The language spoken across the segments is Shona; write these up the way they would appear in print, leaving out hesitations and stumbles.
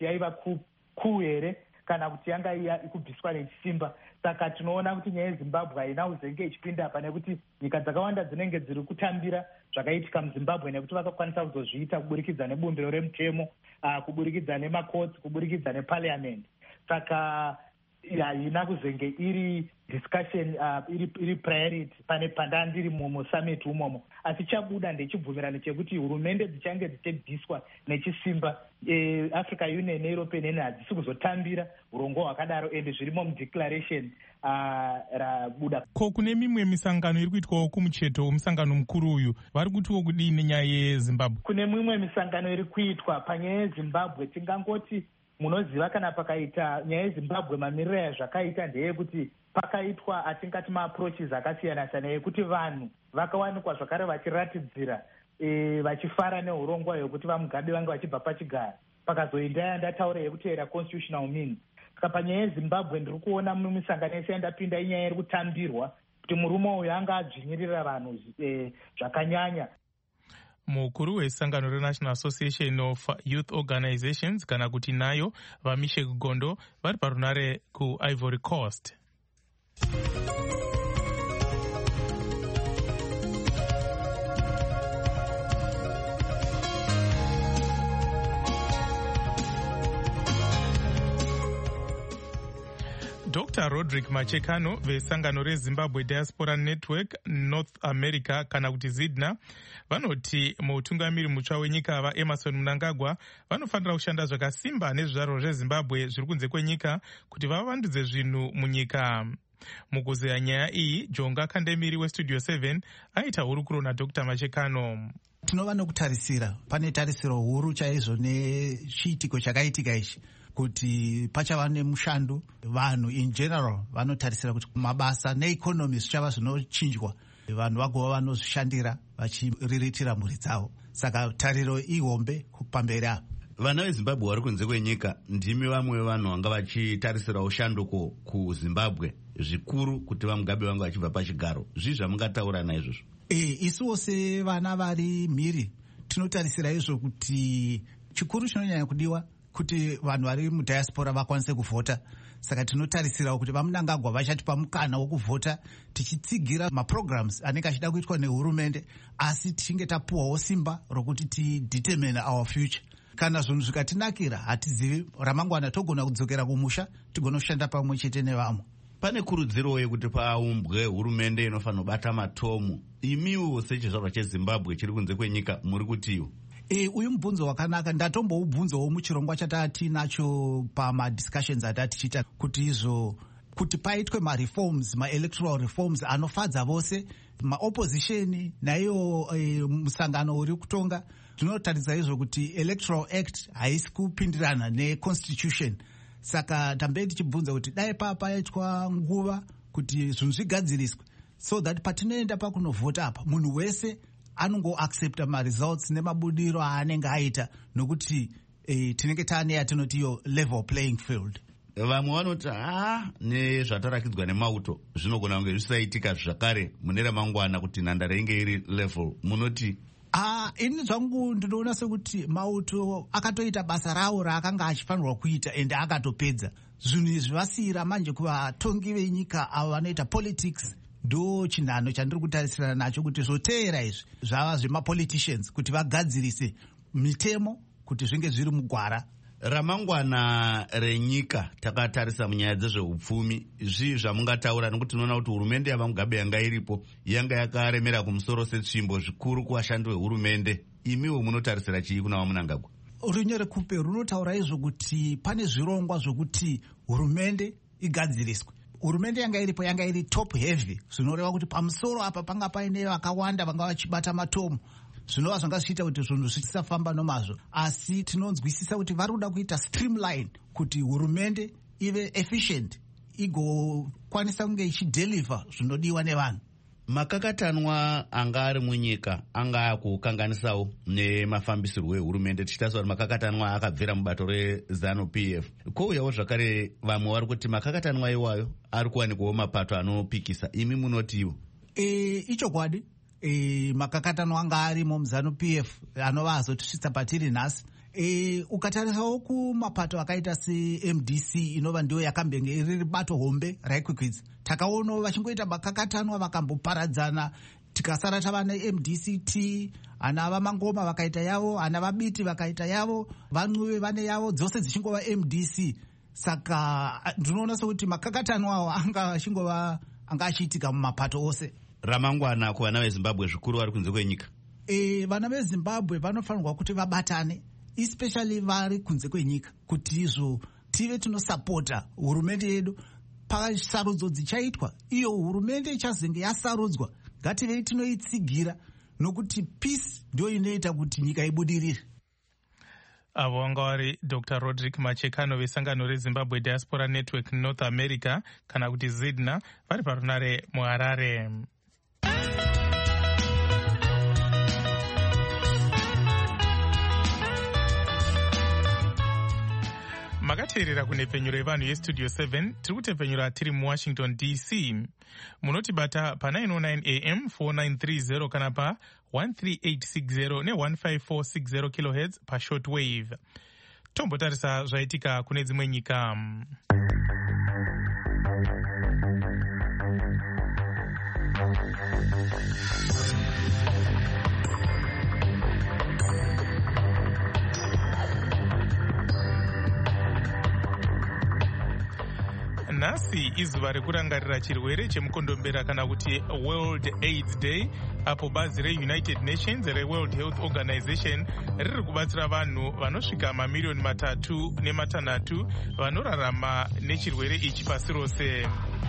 yaiva kuu here kana kuti yanga ikubviswa nechisimba. Saka tinoona kuti nyaya yeZimbabwe haina kuzenge ichipinda apa, nekuti nyika dzakawanda dzinenge dziri kutambira zvakaitika muZimbabwe, nekuti vakakwanisa kuzozviita kuburikidza nebumbiro remutemo, kuburikidza nemakotsi, kuburikidza neparliament. Saka haina kuzenge iri discussion iri priority pane pandandiri musummit umomo, asi chabuda ndechibvumirano chekuti hurumende dzichange dzichibviswa nechisimba. Africa Union neEuropean Union hadzisi kuzotambira urongo hwakadaro, ende zvirimo mudeclaration rabuda. Ko kune mimwe misangano iri kuitwawo kumucheto womusangano mukuru uyu, vari kutiwo kudii nenyaya yeZimbabwe? Kune mimwe misangano iri kuitwa panyaya yeZimbabwe. Tingangoti munoziva kana pakaita nyaya yeZimbabwe mamiriro yazvakaita ndeyekuti pakaitwa atingati maapproaches akasiyana-siyana yekuti vanhu vakawanikwa zvakare vachiratidzira vachifara neurongwa hwekuti vamugabe vange vachibva pachigara, pakazoenda yandataura yekuteera constitutional means. Saka panyaya yeZimbabwe ndiri kuona mumisangano yese yandapinda inyaya iri kutambirwa kuti murume uyu anga adzvinyirira vanhu zvakanyanya. Mukuru wesangano reNational Association of Youth Organizations kana kuti nayo vaMishek Gondo vari parunare kuIvory Coast. Dr. Roderick Machekano vesangano reZimbabwe Diaspora Network North America kana kuti ZIDNA vanoti mutungamiri mutsva wenyika vaEmerson Mnangagwa vanofanira kushanda zvakasimba nezvizvarwa zveZimbabwe zviri kunze kwenyika kuti vavandudze zvinhu munyika. Mukuzeya nyaya iyi, Jonga Kandemiri weStudio 7 aita hurukuro naDr. Machekano. Tinova nokutarisira, pane tarisiro huru chaizvo nechiitiko chakaitika ichi, kuti pachava nemushando. Vanhu in general vanotarisira kuti mabasa neeconomy zvichava zvinochinjwa, vanhu vagova vanozvishandira vachiriritira mhuri dzavo. Saka tariro ihombe pamberi apa. Vana veZimbabwe vari kunze kwenyika ndimi vamwe vevanhu vanga vachitarisira ushanduko kuZimbabwe zvikuru kuti vamugabe vange vachibva pachigaro. Zvii zvamungataura naizvozvo? Isuwo sevana vari mhiri tinotarisira izvo kuti chikuru chinonyanya kudiwa kuti vanhu vari mudiaspora vakwanise kuvhota. Saka tinotarisira kuti vaMnangagwa vachatipa mukana wokuvhota, tichitsigira maprograms anenge achida kuitwa nehurumende, asi tichinge tapuwawo simba rokuti tidetermine our future. Kana zvinhu zvikatinakira, hatizivi ramangwana togona kudzokera kumusha tigonoshanda pamwe chete nevamwe. Pane kurudziro yekuti paumbwe hurumende inofanira kubata matomu. Imiwo sechizvarwa cheZimbabwe chiri kunze kwenyika muri kutiwo? Uyu mubvunzo wakanaka. Ndatomboubvunzawo muchirongwa chatati nacho pamadiscussions atati tichiita kuti izvo kuti paitwe mareforms, maelectoral reforms anofadza vose, maopposition naiyo musangano uri kutonga. Tinotaridza izvo kuti electoral act haisi kupindirana neconstitution. Saka tambei tichibvunza kuti dai paitwa nguva kuti zvinhu zvigadziriswe, so that patinoenda pakunovhota apa munhu wese anongoaccepta maresults nemabudiro aanenge aita, nokuti tinenge taane yatinoti iyo level playing field. Vamwe vanoti nezvatarakidzwa nemauto zvinogona kunge zvisaitika zvakare mune ramangwana kuti nhandare inge iri level. Munoti? Ini zvangu ndinoona sekuti mauto akatoita basa rawo raakanga achifanirwa kuita ende akatopedza. Zvinhu izvi vasiyira manje kuvatongi venyika avo vanoita politics. Ndo chinhano chandiri kutarisira nacho kuti zvoteera izvi zvava zvemapoliticians kuti vagadzirise mitemo kuti zvinge zviri mugwara. Ramangwana renyika takatarisa munyaya dzezveupfumi, zvii zvamungataura? Nekuti tinoona kuti hurumende yavaMugabe yanga iripo yanga yakaremera kumusoro setsvimbo zvikuru kuvashandi vehurumende. Imiwo munotarisira chii kuna vaMnangagwa? Runyore kupe runotaura izvo kuti pane zvirongwa zvokuti hurumende igadziriswe. Hurumende yanga iripo yanga iri top heavy, zvinoreva kuti pamusoro apa panga paine vakawanda vanga vachibata matomu. Zvinova zvanga zvichiita kuti zvinhu zvisafamba nomazvo, asi tinonzwisisa kuti vari kuda kuita streamline kuti hurumende ive efficient, igokwanisa kunge ichideliver zvinodiwa nevanhu. Makakatanwa anga ari munyika anga akukanganisawo nemafambisirwo ehurumende, tichitariswa kuti makakatanwa akabvira mubato reZANU-PF. Kouyawo zvakare vamwe vari kuti makakatanwa iwayo ari kuwanikwawo mapato anopikisa. Imi munotiwo? Ichokwadi. Makakatanwa anga arimo muZANU-PF anova azotisvitsa patiri nhasi. Ukatarisawo kumapato akaita seMDC inova ndiyo yakambenge iri bato hombe raikwikwidza, takaonawo vachingoita makakatanwa vakamboparadzana, tikasara tava neMDCT, ana vamangoma vakaita yavo, ana vabiti vakaita yavo, van'uve vane yavo, dzose dzichingova MDC. Saka ndinoona sekuti makakatanwa awo anga achiitika mumapato ose. Ramangwana kuvana veZimbabwe zvikuru vari kunze kwenyika, vana veZimbabwe vanofanirwa kuti vabatane, especially vari kunze kwenyika, kuti izvo tive tinosapota hurumende yedu pasarudzo dzichaitwa. Iyo hurumende ichazenge yasarudzwa ngativei tinoitsigira, nokuti peace ndio inoita kuti nyika ibudirire. Avo vanga vari Dr. Roderick Machekano vesangano reZimbabwe Diaspora Network North America kana kuti ZIDNA vari parunare muHarare. Makateerera kunepfenyuro yevanhu yestudio 7 tiri kutepfenyura tiri muWashington DC. Munotibata pa 909 AM 4930 kana pa 13860 ne15460 kHz pa shortwave. Tombotarisa zvaitika kune dzimwe nyika. Nhasi izuva rekurangarira chirwere chemukondombera kana kuti World AIDS Day, apo bazi reUnited Nations reWorld Health Organization riri kubatsira vanhu vanosvika mamiliyoni 3.6 vanorarama nechirwere ichi pasi rose.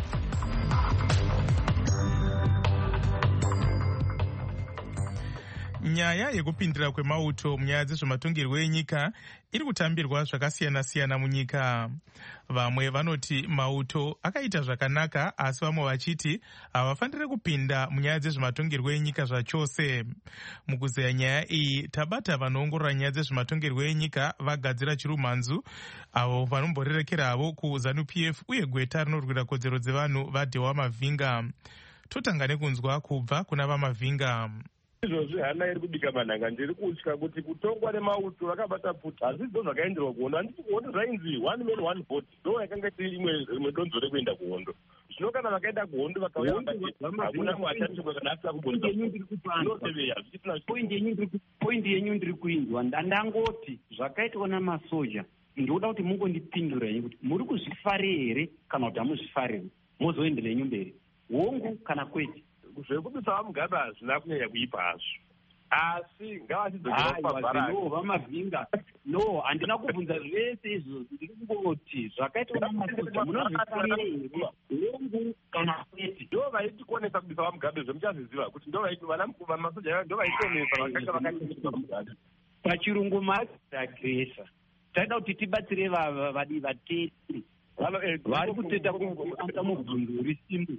Nyaya yekupindira kwemauto munyaya dzezvematongerwo enyika iri kutambirwa zvakasiyana-siyana munyika. Vamwe vanoti mauto akaita zvakanaka, asi vamwe vachiti havafaniri kupinda munyaya dzezvematongerwo enyika zvachose. Mukuzeya nyaya iyi tabata vanoongorora nyaya dzezvematongerwo enyika vagadzira chirumhanzu, avo vanomborerekeravo kuZANU-PF uye gweta rinorwira kodzero dzevanhu vaDhewa Mavhinga. Totanga nekunzwa kubva kuna vaMavhinga. Izvozvi hana iri kubika manhanga, ndiri kutya kuti kutongwa nemauto vakabata pfuta, hazvisi ndo zvakaenderwa kuhondo. Handiti kuhondo zvainzi one man one vote, ndo yakanga iri imwe donzo rekuenda kuhondo. Zvino kana vakaenda kuhondo vakauya hakuna muachatishwa kana asina kubonzinoteveya poindi yenyu ndiri kuinzwa. Ndandangoti zvakaitwa namasoja, ndoda kuti mungondipindura henyu kuti muri kuzvifare here kana kuti hamuzvifare, mozoenderei mberi, hongu kana kwete. Zvekubisa vaMugabe hazvina kunyanya kuipa hazvo, asi ngavachidzokeravamavhinga. No, handina kubvunza zvese izvo, ndiri kungoti zvakaitwa namasoja munozvifarire here, hongu kana kwete. Ndo vaitikonesa kubisa vaMugabe, zvemuchazviziva kuti ndo vamasoja ndo vaitonesa vakanga vakamugabe. Pachirungu magresa taida kuti tibatsire vatesi vari kuteta kuita mubvunzo risimbu.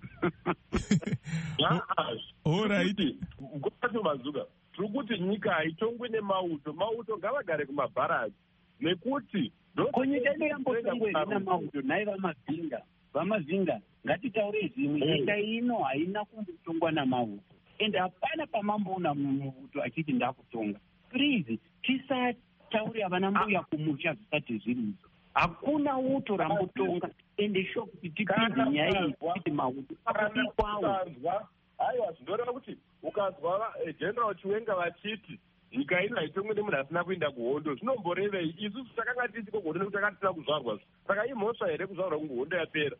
Mazuka tiri kuti nyika haitongwe nemauto, mauto ngavagare kumabharaki, nekuti nyika ino yambotongwe namauto. Nhai vamavhinga ngatitaure zvimwe, nyika ino haina kumbotongwa namauto, ende hapana pamamboona mauto achiti ndakutonga. Please tisataure havana mbuya kumusha zvisati zvirizo. Hakuna uto rambotonga, ende sho kuti tipinde nyaya iyi kuti mauto akwawo. Aiwa, zvinoreva kuti ukazwa General Chiwenga vachiti nyika ino haitongwe nemunhu asina kuenda kuhondo, zvinomborevei? Isusu takanga tisiko kuhondo nekuti takanga tisina kuzvarwa, saka imhosva here kuzvarwa kungohondo yapera?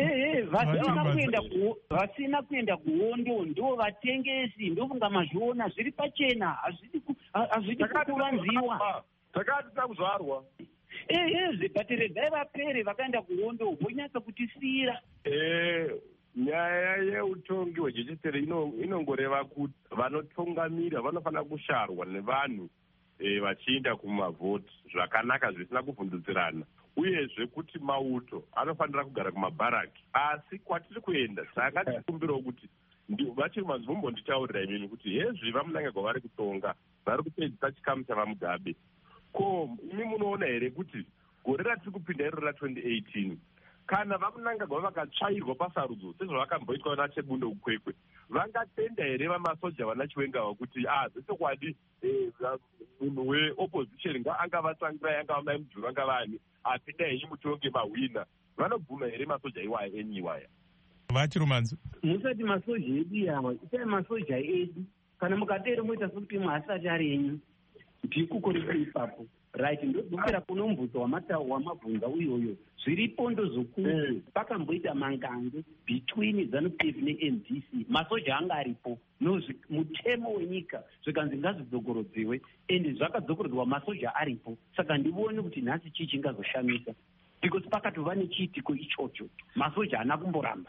Vasina kuenda kuhondo ndo vatengesi, ndofunga mazviona zviri pachena, hazvidi kukuvanziwa. Takanga tisina kuzvarwa. Zvibhatiredzai vapere vakaenda kuhondo vonyatsa kutisiyira. Nyaya yeutongi hwejechetere inongoreva kuti vanotungamira vanofanira kusharwa nevanhu vachienda kumavhoti zvakanaka zvisina kuvhundutsirana, uyezve kuti mauto anofanira kugara kumabharaki. Asi kwatiri kuenda saka tikumbirawo kuti vachiri mazivombonditaurira imini kuti hezviva munange kwavari kutonga vari kupedzisa chikamu chavaMugabe. Ko imi munoona here kuti gore ratiri kupinda iro ra2018 kana vamunangagwa vakatsvairwa pasarudzo sezvavakamboitwa nachebundo ukwekwe, vangatenda here vamasoja vana Chiwengawa kuti zvechokwadi munhu weopposition angavatsvangirai, angava mai mujuru, angavani apinda henyu mutonge mahwina? Vanobvuma here masoja iwaya enyu iwaya? Vachirumanzi, musati masoja edu yawa itai masoja edu, kana mukatero moita sokuti hasati ari enyu ndikukoreko ipapo right. Ndodzombera kuno mubvunzo wamabvunza uyoyo zviripo ndozokuti pakamboita mangange between ZANU-PF neMDC, masoja anga aripo mutemo wenyika zvikanzi ngazvidzokorodziwe, ende zvakadzokorodzwa masoja aripo. Saka ndione kuti nhasi chii chingazoshamisa, because pakatova nechiitiko ichocho, masoja haana kumboramba.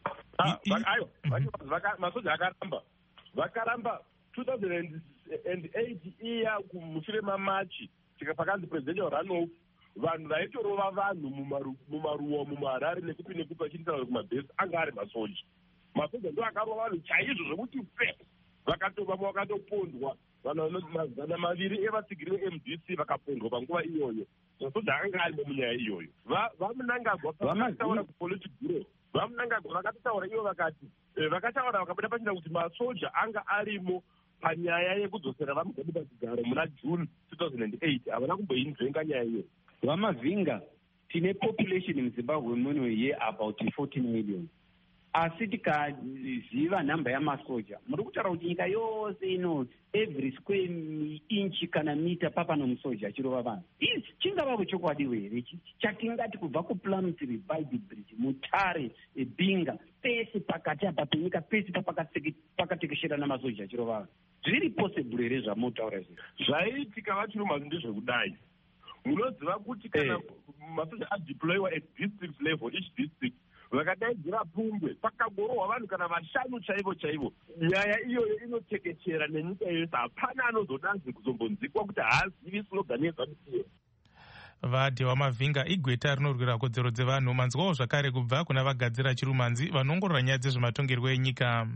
Masoja vakaramba 2008 iya mushure mamachi pakanzi presidential runoff, vanhu vaitorova vanhu mumaruwa mumaharare nekupi vachinditaura kumabhesi anga ari masoja. Masoja ndo akarova vanhu chaizvo zvokuti vamwe vakatopondwa, vanhu mazana maviri evatsigiri veMDC vakapondwa panguva iyoyo. Masoja anga arimo munyaya iyoyo. Vamunangagwa vakataura kupolice bureau, vamunangagwa vakatotaura ivo vakataura vakabuda pachina kuti masoja anga arimo panyaya yekudzosera vamugadi pachigaro muna June 2008. Havana kumboinzvenga nyaya iyo. Vamavhinga, tine population muZimbabwe muno yeabout 14 million. Asi tikaziva nhamba yamasoja, muri kutaura kuti nyika yose ino every square inch kana mita papa nomusoja achirova vanhu. Izvi chingavapo chokwadi here chatingati kubva kuPlumtree, Bide Bridge, Mutare, Binga, pese pakati apa penyika pese pakatekeshera namasoja achirova vanhu? Zviri possible here zvamotaura izvi? Zvaitika Vachirumanzi ndezvekudai. Munoziva kuti kana masoja adeployiwa at district level, each district vakadaidzira Pungwe pakagorohwa vanhu kana 5 chaivo. Nyaya iyoyo inotekechera nenyika yose, hapana anozodanzi kuzombonzikwa kuti haazivi slogan yeZANU-PF. Vadhewa Mavhinga igweta rinorwira kodzero dzevanhu. Manzwawo zvakare kubva kuna vagadzira Chirumanzi vanongorora nyaya dzezvematongerwo enyika.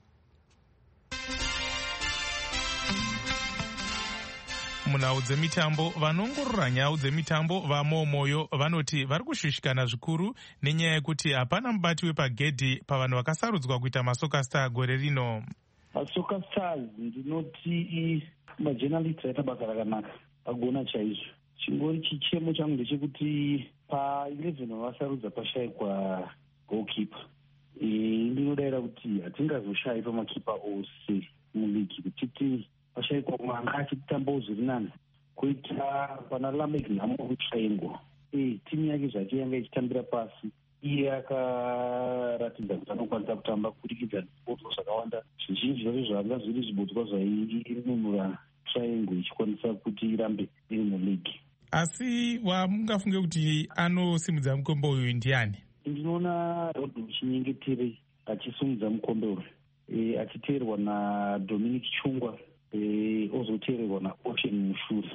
Munhau dzemitambo, vanongorora nyaya dzemitambo vamomoyo vanoti vari kushushikana zvikuru nenyaya yekuti hapana mubati wepagedhi pavanhu vakasarudzwa kuita masoka star gore rino. Masoka stars ndinoti majournalist aita basa rakanaka, agona chaizvo. Chingori chichemo changu ndechekuti pa11 vavasarudza pashayikwa goalkeeper. Ndinodavira kuti hatingazoshayi pamakipa ose muligi, kuti pashayikwa mwanga achitamba zviri nani kuita pana Lamek Nhamo kutsvaingwa. Timu yake zvake yanga ichitambira pasi, iye akaratidza kuti anokwanisa kutamba kubudikidza nezvibodzwa zvakawanda. Zvizhinji zvacho zvanga zviri zvibodzwa zvainunura triangle ichikwanisa kuti irambe iri muligi. Asi wamungafunge kuti anosimudza mukombe uyu ndiani? Ndinoona Rodney Chinyengetere achisimudza mukombe uyu, achiteerwa naDominic Chungwa, ozoteerwa naOcean Mushure.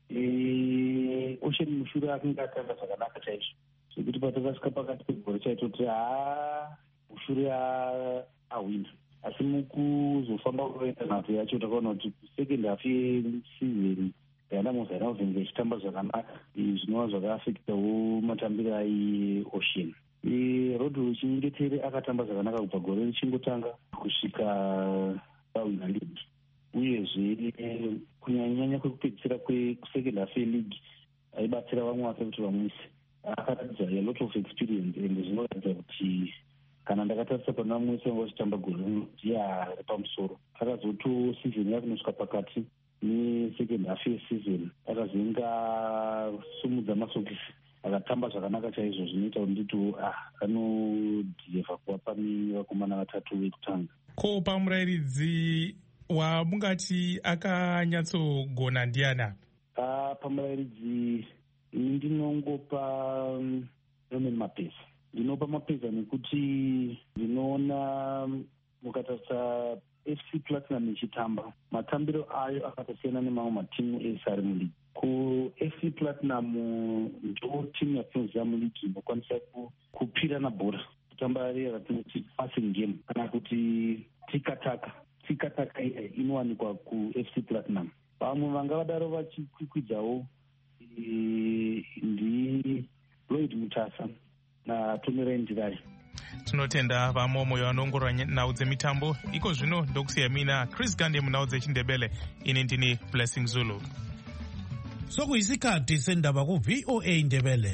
Ocean Mushure akanga atamba zvakanaka chaizvo, zvekuti patakasvika pakati pegore chaitoti Mushure ahwina. Asi mukuzofamba kuroenda nhafu yacho takaona kuti second half yeseason yana Mozambique ichitamba zvakanaka, zvinova zvakaafektawo matambiro aiOcean. Rodney Chinyengetere akatamba zvakanaka kubva gore richingotanga kusvika pahwina league, uyezve kunyanyanya kwekupedzisira kwesecond half yeleague aibatsira vamwe vake kuti vamwise. Akaratidza a lot of experience, ende zvinoratidza kuti kana ndakatarisa pana vamwe vese vanga vachitamba gore rino ndiye ari pamusoro. Akazoto season yake nosvika pakati nesecond half yeseason akazoinga sumudza masokisi, akatamba zvakanaka chaizvo, zvinoita kuti nditi anodhiyevha kuva pani vakomana vatatu vekutanga. Ko pamurairidzi wamungati akanyatsogona ndiana? Pamurairidzi ndinongopa Norman Mapesa. Ndinopa Mapesa nekuti ndinoona mukatarisa FC Platinum ichitamba, matambiro ayo akatosiyana nemamwe matimu ese ari muligi. Ku-FC Platinum ndo timu yatinoziva muligi inokwanisa kupirana bhora, kutamba yatinoti passing game kana kuti tikataka inowanikwa ku-FC Platinum. Vamwe vanga vadaro vachikwikwidzwawo ndi Lloyd Mutasa natomera ndirayo. Tinotenda vamomo vanoongorora nhau dzemitambo. Iko zvino ndokusiya mina Chris Gande munhau dzechindebele. Ini ndini Blessing Zulu. Sokuyisikhathi sendaba ku VOA Ndebele.